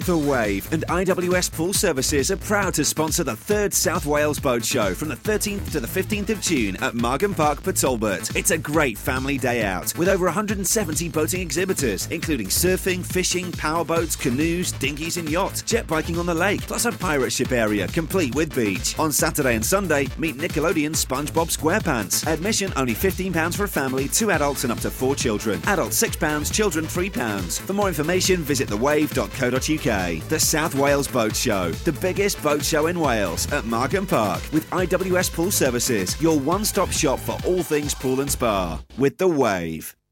The Wave and IWS Pool Services are proud to sponsor the 3rd South Wales Boat Show from the 13th to the 15th of June at Margam Park, Port Talbot. It's a great family day out with over 170 boating exhibitors, including surfing, fishing, powerboats, canoes, dinghies and yachts, jet biking on the lake, plus a pirate ship area complete with beach. On Saturday and Sunday, meet Nickelodeon SpongeBob SquarePants. Admission only £15 for a family, 2 adults and up to 4 children. Adults £6, children £3. For more information, visit thewave.co.uk. The South Wales Boat Show, the biggest boat show in Wales at Margam Park with IWS Pool Services, your one-stop shop for all things pool and spa with The Wave.